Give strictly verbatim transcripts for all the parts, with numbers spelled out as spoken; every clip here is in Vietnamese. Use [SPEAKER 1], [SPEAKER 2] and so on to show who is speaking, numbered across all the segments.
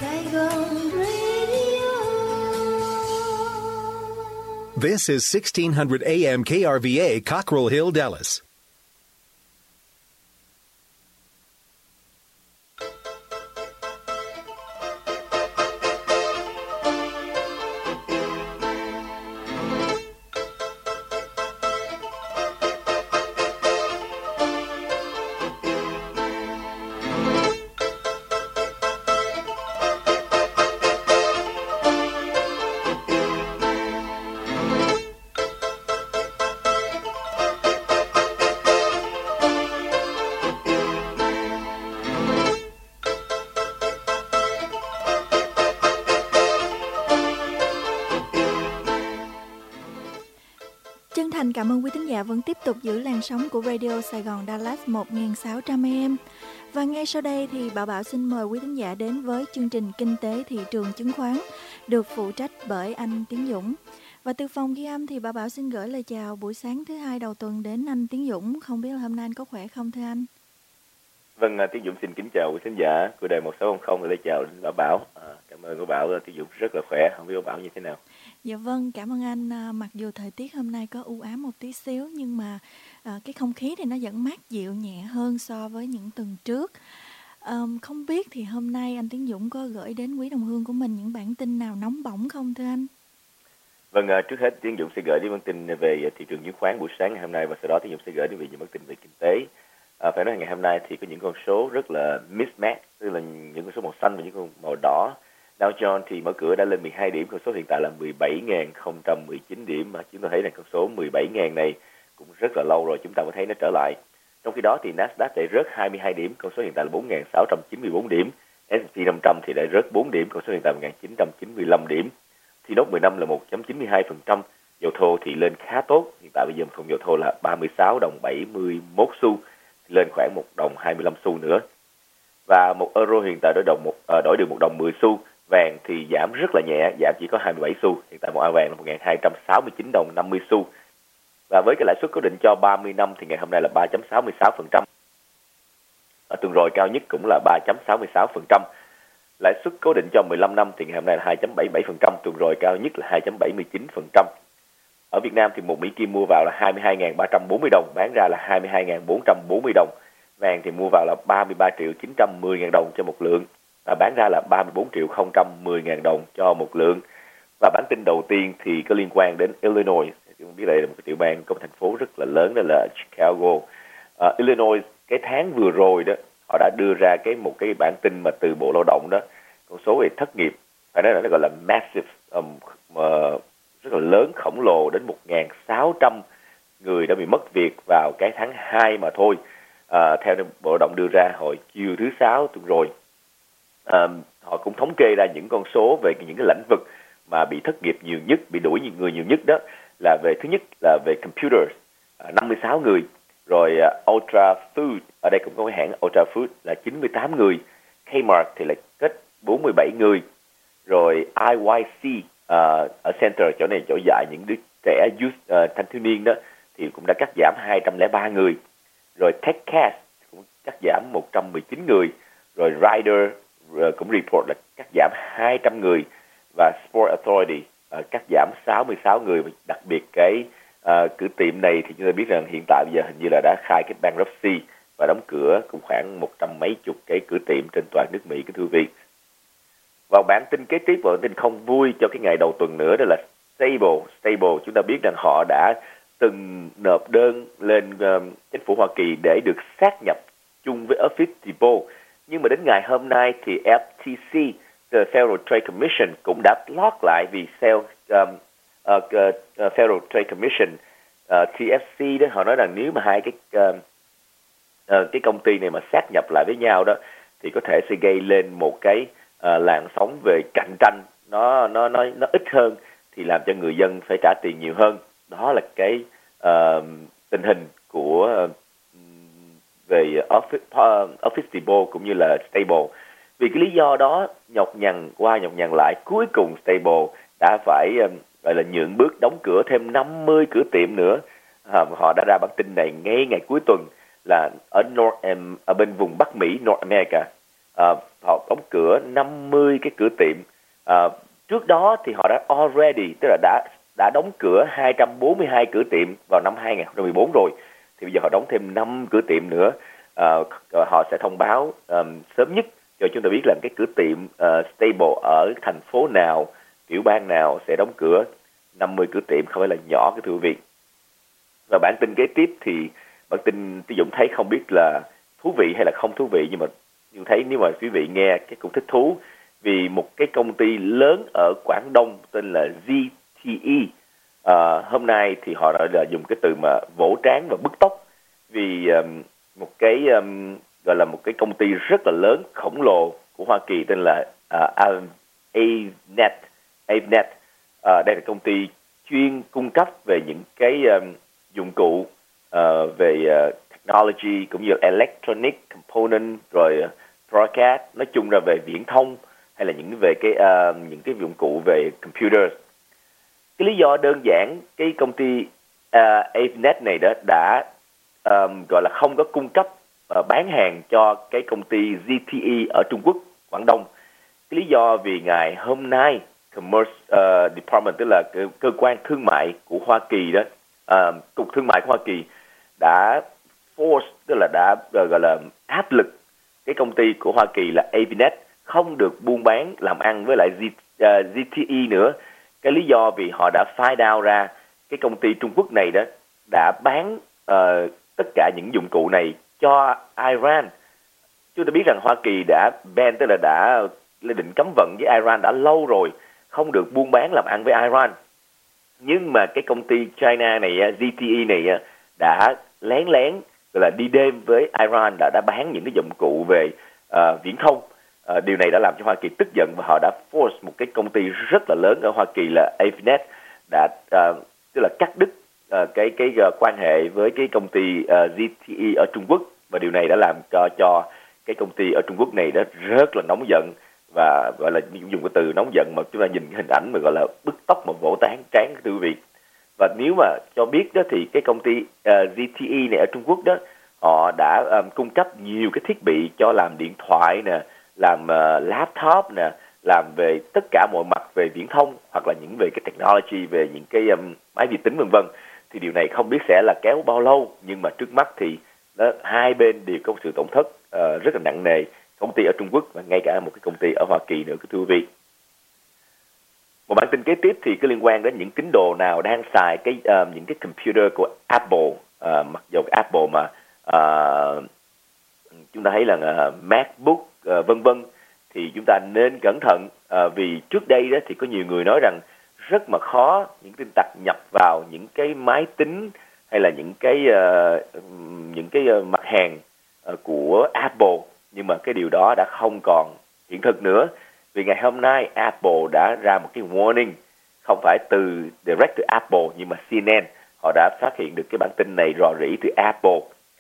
[SPEAKER 1] Saigon Radio.
[SPEAKER 2] This is sixteen hundred A M K R V A, Cockrell Hill, Dallas.
[SPEAKER 3] Chân thành cảm ơn quý thính giả vẫn tiếp tục giữ làn sóng của Radio Sài Gòn Dallas một nghìn sáu trăm A M. Và ngay sau đây thì Bảo Bảo xin mời quý thính giả đến với chương trình Kinh tế thị trường chứng khoán được phụ trách bởi anh Tiến Dũng. Và từ phòng ghi âm thì Bảo Bảo xin gửi lời chào buổi sáng thứ hai đầu tuần đến anh Tiến Dũng. Không biết là hôm nay anh có khỏe không thưa anh?
[SPEAKER 4] Vâng, Tiến Dũng xin kính chào quý khán giả của đài một sáu không không, lời chào Bảo Bảo. À, cảm ơn cô Bảo, Tiến Dũng rất là khỏe, không biết cô Bảo như thế nào?
[SPEAKER 3] Dạ vâng, cảm ơn anh. À, mặc dù thời tiết hôm nay có u ám một tí xíu nhưng mà à, cái không khí thì nó vẫn mát dịu nhẹ hơn so với những tuần trước. À, không biết thì hôm nay anh Tiến Dũng có gửi đến quý đồng hương của mình những bản tin nào nóng bỏng không thưa anh?
[SPEAKER 4] Vâng, trước hết Tiến Dũng sẽ gửi đến bản tin về thị trường chứng khoán buổi sáng ngày hôm nay và sau đó Tiến Dũng sẽ gửi đến về những bản tin về kinh tế. À, phải nói ngày hôm nay thì có những con số rất là mismatch, tức là những con số màu xanh và những con màu đỏ. Dow Jones thì mở cửa đã lên mười hai điểm, con số hiện tại là mười bảy nghìn không trăm mười chín điểm, mà chúng ta thấy là con số mười bảy nghìn này cũng rất là lâu rồi chúng ta mới thấy nó trở lại. Trong khi đó thì Nasdaq lại rớt hai mươi hai điểm, con số hiện tại là bốn nghìn sáu trăm chín mươi bốn điểm. ét and pê năm trăm thì lại rớt bốn điểm, con số hiện tại một nghìn chín trăm chín mươi lăm điểm. Thì nốt mười năm là một phẩy chín mươi hai phần trăm. Dầu thô thì lên khá tốt, hiện tại bây giờ một thùng dầu thô là ba mươi sáu đồng bảy mươi mốt xu, lên khoảng một đồng hai mươi lăm xu nữa. Và một euro hiện tại đổi đồng một uh, đổi được một đồng mười xu. Vàng thì giảm rất là nhẹ, giảm chỉ có hai mươi bảy xu, hiện tại một ounce vàng là một nghìn hai trăm sáu mươi chín đồng năm mươi xu. Và với cái lãi suất cố định cho ba mươi năm thì ngày hôm nay là ba phẩy sáu mươi sáu phần trăm. Ở tuần rồi cao nhất cũng là ba phẩy sáu mươi sáu phần trăm. Lãi suất cố định cho mười lăm năm thì ngày hôm nay là hai phẩy bảy mươi bảy phần trăm, tuần rồi cao nhất là hai phẩy bảy mươi chín phần trăm. Ở Việt Nam thì một Mỹ Kim mua vào là hai mươi hai nghìn ba trăm bốn mươi đồng, bán ra là hai mươi hai nghìn bốn trăm bốn mươi đồng. Vàng thì mua vào là ba mươi ba triệu chín trăm mười nghìn đồng cho một lượng, và bán ra là ba mươi bốn triệu không trăm mười nghìn đồng cho một lượng. Và bản tin đầu tiên thì có liên quan đến Illinois. Chúng biết đây là một cái tiểu bang có một thành phố rất là lớn, đó là Chicago. Uh, Illinois cái tháng vừa rồi đó, họ đã đưa ra cái một cái bản tin mà từ Bộ Lao động đó, con số về thất nghiệp phải nói là nó gọi là massive, um, uh, rất là lớn, khổng lồ, đến một nghìn sáu trăm người đã bị mất việc vào cái tháng hai mà thôi. Uh, theo Bộ Lao động đưa ra hồi chiều thứ sáu tuần rồi. Uh, họ cũng thống kê ra những con số về những cái lĩnh vực mà bị thất nghiệp nhiều nhất, bị đuổi nhiều người nhiều nhất đó là về thứ nhất là về computers, uh, năm mươi sáu người, rồi uh, Ultra Food, ở đây cũng có cái hãng Ultra Food là chín mươi tám người, Kmart thì lại kết bốn mươi bảy người, rồi i y xê uh, ở Center, chỗ này chỗ dạy những đứa trẻ youth, uh, thanh thiếu niên đó thì cũng đã cắt giảm hai trăm lẻ ba người, rồi TechCast cũng cắt giảm một trăm mười chín người, rồi Rider cũng report là cắt giảm hai trăm người, và Sport Authority uh, cắt giảm sáu mươi sáu người. Đặc biệt cái uh, cửa tiệm này thì chúng ta biết rằng hiện tại bây giờ hình như là đã khai cái bankruptcy và đóng cửa cũng khoảng một trăm mấy chục cái cửa tiệm trên toàn nước Mỹ, cái thưa quý vị. Vào bản tin kế tiếp, bản tin không vui cho cái ngày đầu tuần nữa, đó là Stable. Stable chúng ta biết rằng họ đã từng nộp đơn lên um, chính phủ Hoa Kỳ để được sát nhập chung với Office Depot. Nhưng mà đến ngày hôm nay thì F T C, the Federal Trade Commission, cũng đã block lại vì sale, um, uh, uh, Federal Trade Commission, uh, T F C đó, họ nói rằng nếu mà hai cái uh, uh, cái công ty này mà sát nhập lại với nhau đó thì có thể sẽ gây lên một cái uh, làn sóng về cạnh tranh nó nó nó nó ít hơn, thì làm cho người dân phải trả tiền nhiều hơn. Đó là cái uh, tình hình của uh, về Office, uh, Office Depot cũng như là Stable. Vì cái lý do đó, nhọc nhằn qua nhọc nhằn lại, cuối cùng Stable đã phải um, gọi là nhượng bước đóng cửa thêm năm mươi cửa tiệm nữa. Uh, họ đã ra bản tin này ngay ngày cuối tuần là ở, North, um, ở bên vùng Bắc Mỹ, North America, uh, họ đóng cửa năm mươi cái cửa tiệm. Uh, trước đó thì họ đã already, tức là đã đã đóng cửa hai trăm bốn mươi hai cửa tiệm vào năm hai nghìn không trăm mười bốn rồi, thì bây giờ họ đóng thêm năm cửa tiệm nữa. Uh, họ sẽ thông báo um, sớm nhất cho chúng ta biết là cái cửa tiệm uh, stable ở thành phố nào, tiểu bang nào sẽ đóng cửa. Năm mươi cửa tiệm không phải là nhỏ, cái thưa quý vị. Và bản tin kế tiếp thì bản tin Tí Dũng thấy không biết là thú vị hay là không thú vị, nhưng mà Dũng thấy nếu mà quý vị nghe cái cũng thích thú, vì một cái công ty lớn ở Quảng Đông tên là giê tê e uh, hôm nay thì họ đã là dùng cái từ mà vỗ trán và bứt tóc, vì um, một cái um, gọi là một cái công ty rất là lớn khổng lồ của Hoa Kỳ tên là uh, Avnet. Avnet uh, đây là công ty chuyên cung cấp về những cái um, dụng cụ uh, về uh, technology cũng như electronic component, rồi uh, broadcast, nói chung là về viễn thông hay là những về cái uh, những cái dụng cụ về computer. Cái lý do đơn giản cái công ty uh, Avnet này đó đã um, gọi là không có cung cấp uh, bán hàng cho cái công ty giê tê e ở Trung Quốc, Quảng Đông. Cái lý do vì ngày hôm nay Commerce uh, Department, tức là cơ, cơ quan thương mại của Hoa Kỳ đó, uh, cục thương mại của Hoa Kỳ đã force, tức là đã uh, gọi là áp lực cái công ty của Hoa Kỳ là Avnet không được buôn bán làm ăn với lại G, uh, giê tê e nữa. Cái lý do vì họ đã find out ra cái công ty Trung Quốc này đó đã bán uh, tất cả những dụng cụ này cho Iran. Chúng ta biết rằng Hoa Kỳ đã ban, tức là đã lên định cấm vận với Iran đã lâu rồi, không được buôn bán làm ăn với Iran. Nhưng mà cái công ty China này, giê tê e này đã lén lén gọi là đi đêm với Iran, đã đã bán những cái dụng cụ về uh, viễn thông. Uh, điều này đã làm cho Hoa Kỳ tức giận và họ đã force một cái công ty rất là lớn ở Hoa Kỳ là Avnet đã uh, tức là cắt đứt uh, cái cái uh, quan hệ với cái công ty uh, giê tê e ở Trung Quốc, và điều này đã làm cho cho cái công ty ở Trung Quốc này đó rất là nóng giận, và gọi là dùng cái từ nóng giận mà chúng ta nhìn hình ảnh mà gọi là bứt tóc mà vỗ tán trán, thưa quý vị. Và nếu mà cho biết đó thì cái công ty uh, giê tê e này ở Trung Quốc đó, họ đã um, cung cấp nhiều cái thiết bị cho làm điện thoại nè, làm uh, laptop nè, làm về tất cả mọi mặt về viễn thông, hoặc là những về cái technology, về những cái um, máy vi tính vân vân. Thì điều này không biết sẽ là kéo bao lâu, nhưng mà trước mắt thì đó, hai bên đều có sự tổn thất uh, rất là nặng nề, công ty ở Trung Quốc và ngay cả một cái công ty ở Hoa Kỳ nữa, thưa quý vị. Một bản tin kế tiếp thì có liên quan đến những tín đồ nào đang xài cái uh, những cái computer của Apple, uh, mặc dù Apple mà uh, chúng ta thấy là uh, MacBook uh, vân vân, thì chúng ta nên cẩn thận, uh, vì trước đây đó thì có nhiều người nói rằng rất mà khó những tin tặc nhập vào những cái máy tính hay là những cái uh, những cái uh, mặt hàng uh, của Apple, nhưng mà cái điều đó đã không còn hiện thực nữa, vì ngày hôm nay Apple đã ra một cái warning, không phải từ direct từ Apple nhưng mà xê en en họ đã phát hiện được cái bản tin này rò rỉ từ Apple.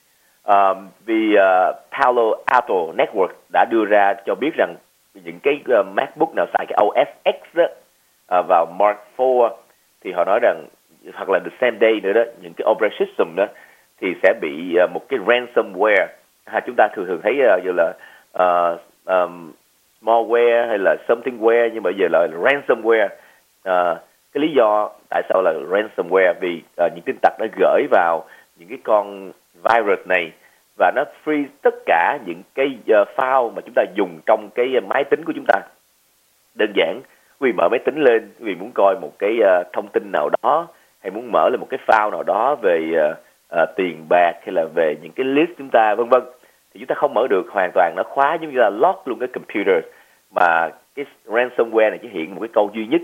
[SPEAKER 4] Uh, vì uh, Palo Alto Network đã đưa ra cho biết rằng những cái uh, MacBook nào xài cái o ét X đó, uh, vào March four, thì họ nói rằng, hoặc là the same day nữa đó, những cái operating system đó thì sẽ bị uh, một cái ransomware. Ha, chúng ta thường thường thấy uh, như là uh, um, malware hay là somethingware, nhưng mà bây giờ là ransomware. Uh, cái lý do tại sao là ransomware vì uh, những tin tặc đã gửi vào những cái con virus này và nó freeze tất cả những cái uh, file mà chúng ta dùng trong cái máy tính của chúng ta. Đơn giản, quý vị mở máy tính lên, quý vị muốn coi một cái uh, thông tin nào đó, hay muốn mở lên một cái file nào đó về uh, uh, tiền bạc hay là về những cái list chúng ta vân vân, thì chúng ta không mở được, hoàn toàn nó khóa, giống như là lock luôn cái computer. Mà cái ransomware này chỉ hiện một cái câu duy nhất: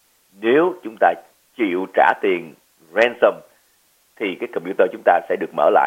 [SPEAKER 4] nếu chúng ta chịu trả tiền ransom thì cái computer chúng ta sẽ được mở lại.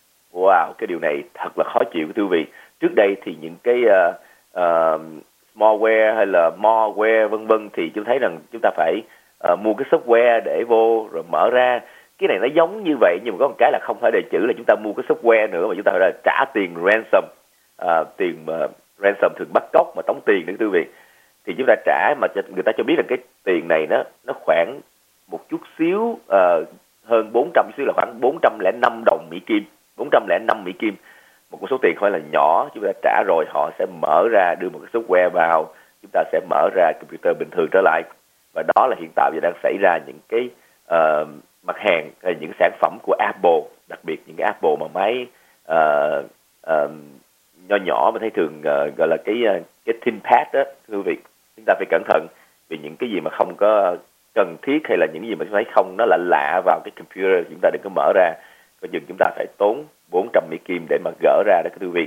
[SPEAKER 4] Wow, cái điều này thật là khó chịu, thưa quý vị. Trước đây thì những cái uh, uh, malware hay là malware vân vân thì chúng thấy rằng chúng ta phải uh, mua cái software để vô rồi mở ra. Cái này nó giống như vậy, nhưng mà có một cái là không phải đề chữ là chúng ta mua cái software nữa, mà chúng ta phải là trả tiền ransom. Uh, tiền uh, ransom thường bắt cóc mà tống tiền nữa, thưa quý vị. Thì chúng ta trả mà người ta cho biết rằng cái tiền này nó nó khoảng một chút xíu, uh, hơn bốn trăm xíu, là khoảng bốn trăm lẻ năm đồng Mỹ Kim, bốn trăm lẻ năm Mỹ Kim. một con số tiền không phải là nhỏ, chúng ta trả rồi họ sẽ mở ra, đưa một cái software vào, chúng ta sẽ mở ra computer bình thường trở lại. Và đó là hiện tại bây giờ đang xảy ra những cái uh, mặt hàng, những sản phẩm của Apple, đặc biệt những cái Apple mà máy uh, uh, nho nhỏ mà thấy thường uh, gọi là cái uh, cái ThinkPad đó, thưa quý vị, chúng ta phải cẩn thận vì những cái gì mà không có cần thiết hay là những gì mà chúng ta thấy không nó là lạ vào cái computer, chúng ta đừng có mở ra, coi chừng chúng ta phải tốn bốn trăm Mỹ Kim để mà gỡ ra đó, thưa quý vị.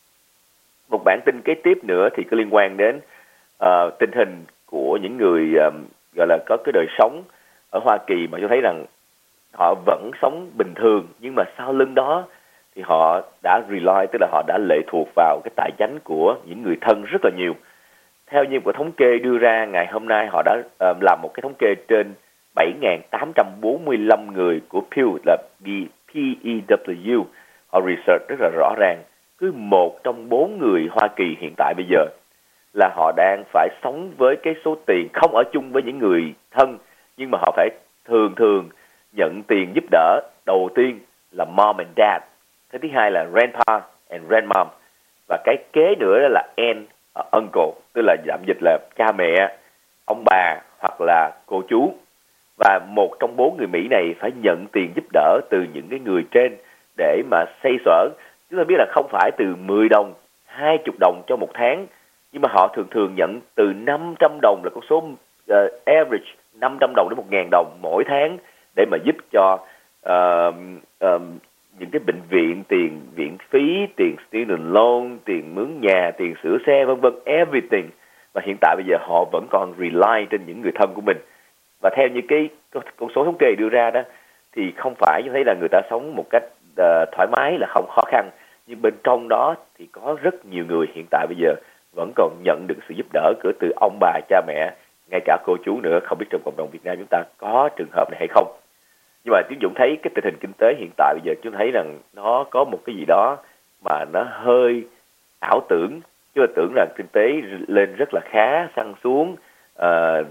[SPEAKER 4] Một bản tin kế tiếp nữa thì có liên quan đến uh, tình hình của những người um, gọi là có cái đời sống ở Hoa Kỳ mà cho thấy rằng họ vẫn sống bình thường, nhưng mà sau lưng đó thì họ đã rely, tức là họ đã lệ thuộc vào cái tài chánh của những người thân rất là nhiều. Theo như một thống kê đưa ra ngày hôm nay, họ đã uh, làm một cái thống kê trên bảy nghìn tám trăm bốn mươi lăm người của Pew, là P E W. Họ research rất là rõ ràng, cứ một trong bốn người Hoa Kỳ hiện tại bây giờ là họ đang phải sống với cái số tiền, không ở chung với những người thân, nhưng mà họ phải thường thường nhận tiền giúp đỡ. Đầu tiên là mom and dad, cái thứ hai là grandpa and grandmom, và cái kế nữa đó là aunt, uh, uncle, tức là giảm dịch là cha mẹ, ông bà hoặc là cô chú. Và một trong bốn người Mỹ này phải nhận tiền giúp đỡ từ những cái người trên để mà xây sở. Chúng ta biết là không phải từ mười đồng, hai mươi đồng cho một tháng, nhưng mà họ thường thường nhận từ năm trăm đồng, là con số uh, average năm trăm đồng đến một nghìn đồng mỗi tháng, để mà giúp cho uh, uh, những cái bệnh viện, tiền viện phí, tiền student loan, tiền mướn nhà, tiền sửa xe, vân vân, everything. Và hiện tại bây giờ họ vẫn còn rely trên những người thân của mình. Và theo như cái con số thống kê đưa ra đó, thì không phải như thấy là người ta sống một cách uh, thoải mái là không khó khăn, nhưng bên trong đó thì có rất nhiều người hiện tại bây giờ vẫn còn nhận được sự giúp đỡ của từ ông bà, cha mẹ, ngay cả cô chú nữa. Không biết trong cộng đồng Việt Nam chúng ta có trường hợp này hay không. Nhưng mà Tiến Dũng thấy cái tình hình kinh tế hiện tại bây giờ, chúng thấy rằng nó có một cái gì đó mà nó hơi ảo tưởng. Chúng ta tưởng rằng kinh tế lên rất là khá, xăng xuống, uh,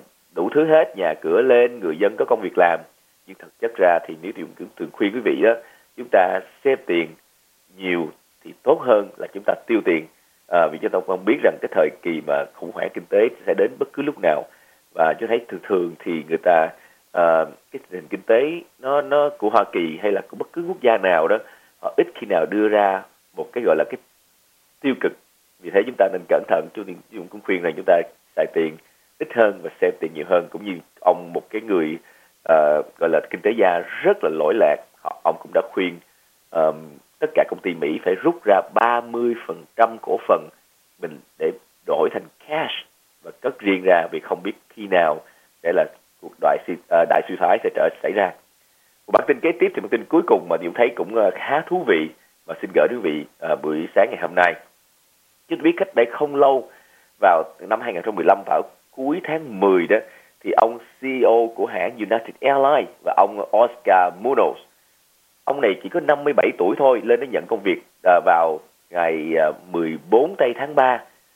[SPEAKER 4] đủ thứ hết, nhà cửa lên, người dân có công việc làm. Nhưng thực chất ra thì nếu Tiến Dũng thường khuyên quý vị đó, chúng ta xếp tiền nhiều thì tốt hơn là chúng ta tiêu tiền. À, vì chúng ta không biết rằng cái thời kỳ mà khủng hoảng kinh tế sẽ đến bất cứ lúc nào. Và tôi thấy thường thường thì người ta uh, cái tình hình kinh tế nó nó của Hoa Kỳ hay là của bất cứ quốc gia nào đó, họ ít khi nào đưa ra một cái gọi là cái tiêu cực. Vì thế chúng ta nên cẩn thận. Tôi cũng khuyên rằng chúng ta xài tiền ít hơn và xem tiền nhiều hơn. Cũng như ông, một cái người uh, gọi là kinh tế gia rất là lỗi lạc, họ, ông cũng đã khuyên um, tất cả công ty Mỹ phải rút ra ba mươi phần trăm cổ phần mình để đổi thành cash và cất riêng ra, vì không biết khi nào để là cuộc đại suy, uh, đại suy thoái sẽ trở xảy ra. Một bản tin kế tiếp thì bản tin cuối cùng mà Diệu thấy cũng uh, khá thú vị và xin gửi đến quý vị uh, buổi sáng ngày hôm nay. Chúng ta biết cách đây không lâu, vào năm hai không một lăm, vào cuối tháng mười đó, thì ông xê e ô của hãng United Airlines và ông Oscar Munoz, ông này chỉ có năm mươi bảy tuổi thôi, lên để nhận công việc uh, vào ngày uh, mười bốn tây tháng ba.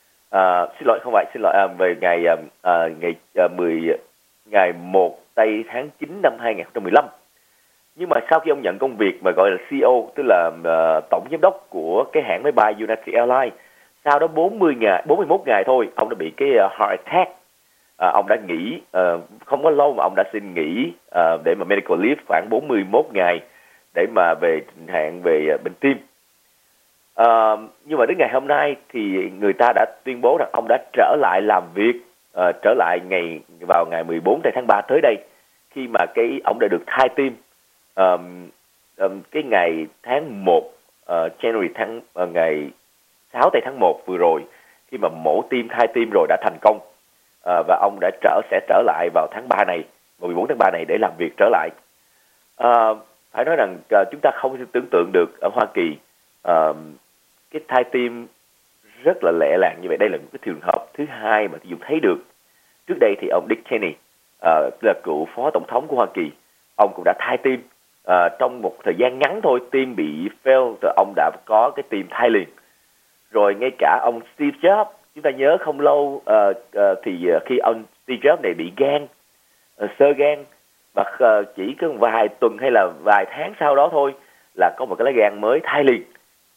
[SPEAKER 4] Uh, xin lỗi không phải, xin lỗi uh, về ngày uh, uh, ngày uh, mười ngày một tây tháng chín năm hai không một lăm. Nhưng mà sau khi ông nhận công việc mà gọi là xê e ô, tức là uh, tổng giám đốc của cái hãng máy bay United Airlines, sau đó bốn mươi ngày, bốn mươi mốt ngày thôi, ông đã bị cái uh, heart attack. Uh, ông đã nghỉ, uh, không có lâu mà ông đã xin nghỉ uh, để mà medical leave khoảng bốn mươi mốt ngày để mà về hạn về bệnh tim. Uh, nhưng mà đến ngày hôm nay thì người ta đã tuyên bố rằng ông đã trở lại làm việc, uh, trở lại ngày vào ngày mười bốn tây tháng ba tới đây, khi mà cái ông đã được thai tim. Um, um, cái ngày tháng một, uh, January tháng uh, ngày sáu tây tháng một vừa rồi, khi mà mổ tim, thai tim rồi đã thành công, uh, và ông đã trở sẽ trở lại vào tháng ba này, vào mười bốn tháng ba này để làm việc trở lại. Uh, phải nói rằng uh, chúng ta không thể tưởng tượng được ở Hoa Kỳ uh, cái thai tim rất là lẹ làng như vậy. Đây là một cái trường hợp thứ hai mà Dung thấy được. Trước đây thì ông Dick Cheney, uh, là cựu phó tổng thống của Hoa Kỳ, ông cũng đã thai tim. Uh, trong một thời gian ngắn thôi, tim bị fail rồi ông đã có cái tim thai liền. Rồi ngay cả ông Steve Jobs, chúng ta nhớ không lâu uh, uh, thì uh, khi ông Steve Jobs này bị gan, uh, xơ gan, và uh, chỉ có vài tuần hay là vài tháng sau đó thôi là có một cái lá gan mới thai liền.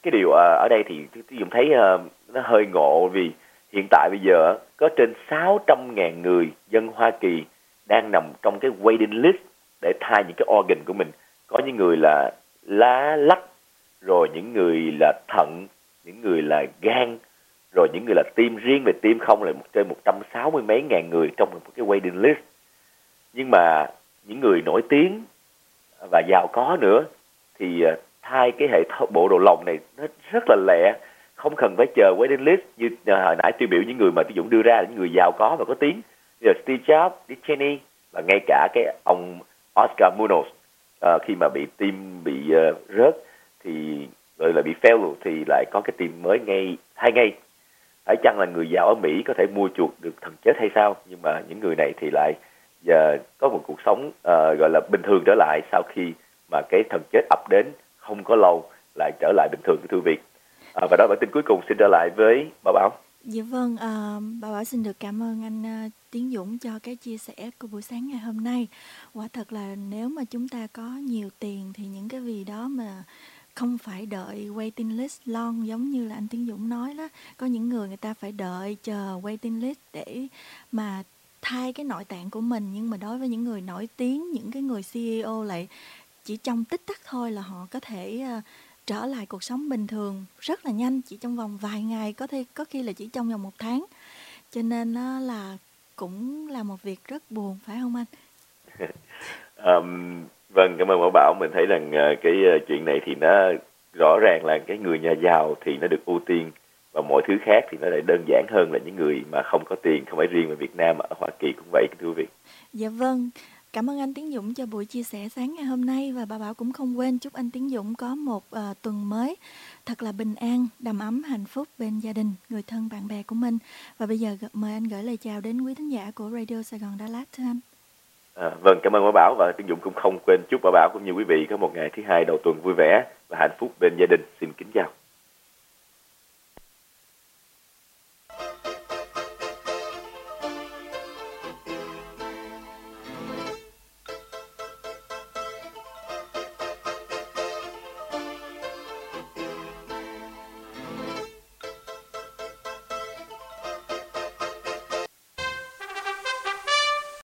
[SPEAKER 4] cái điều uh, ở đây thì Tiến Dũng thấy uh, nó hơi ngộ, vì hiện tại bây giờ có trên sáu trăm ngàn người dân Hoa Kỳ đang nằm trong cái waiting list để thay những cái organ của mình. Có những người là lá lách, rồi những người là thận, những người là gan, rồi những người là tim. Riêng về tim không là một trên một trăm sáu mươi mấy ngàn người trong một cái waiting list. Nhưng mà những người nổi tiếng và giàu có nữa thì uh, thay cái hệ thống bộ đồ lòng này nó rất là lẹ, không cần phải chờ waiting list như uh, hồi nãy tiêu biểu những người mà Tiến Dũng đưa ra, những người giàu có và có tiếng, như là Steve Jobs, Dick Cheney, và ngay cả cái ông Oscar Munoz uh, khi mà bị tim bị uh, rớt thì gọi là bị fail thì lại có cái tim mới ngay thay ngay. Phải chăng là người giàu ở Mỹ có thể mua chuộc được thần chết hay sao? Nhưng mà những người này thì lại giờ có một cuộc sống uh, gọi là bình thường trở lại sau khi mà cái thần chết ập đến không có lâu, lại trở lại bình thường, thưa Việt. À, và đó bản tin cuối cùng xin trở lại với Bảo Bảo.
[SPEAKER 3] Dạ vâng, à, bà Bảo xin được cảm ơn anh uh, Tiến Dũng cho cái chia sẻ của buổi sáng ngày hôm nay. Quả thật là nếu mà chúng ta có nhiều tiền thì những cái vì đó mà không phải đợi waiting list long giống như là anh Tiến Dũng nói đó. Có những người người ta phải đợi chờ waiting list để mà thay cái nội tạng của mình, nhưng mà đối với những người nổi tiếng, những cái người xê e ô lại chỉ trong tích tắc thôi là họ có thể uh, trở lại cuộc sống bình thường rất là nhanh, chỉ trong vòng vài ngày, có thể có khi là chỉ trong vòng một tháng. Cho nên uh, là cũng là một việc rất buồn, phải không anh?
[SPEAKER 4] um, vâng, cảm ơn Bảo Bảo. Mình thấy rằng uh, cái uh, chuyện này thì nó rõ ràng là cái người nhà giàu thì nó được ưu tiên, và mọi thứ khác thì nó lại đơn giản hơn là những người mà không có tiền, không phải riêng ở Việt Nam, ở Hoa Kỳ cũng vậy, thưa quý vị.
[SPEAKER 3] Dạ vâng, cảm ơn anh Tiến Dũng cho buổi chia sẻ sáng ngày hôm nay, và bà Bảo cũng không quên chúc anh Tiến Dũng có một uh, tuần mới thật là bình an, đầm ấm, hạnh phúc bên gia đình, người thân, bạn bè của mình. Và bây giờ mời anh gửi lời chào đến quý thính giả của Radio Sài Gòn Đà Lạt, thưa anh.
[SPEAKER 4] À, vâng, cảm ơn Bảo Bảo, và Tiến Dũng cũng không quên chúc Bảo Bảo cũng như quý vị có một ngày thứ hai đầu tuần vui vẻ và hạnh phúc bên gia đình. Xin kính chào.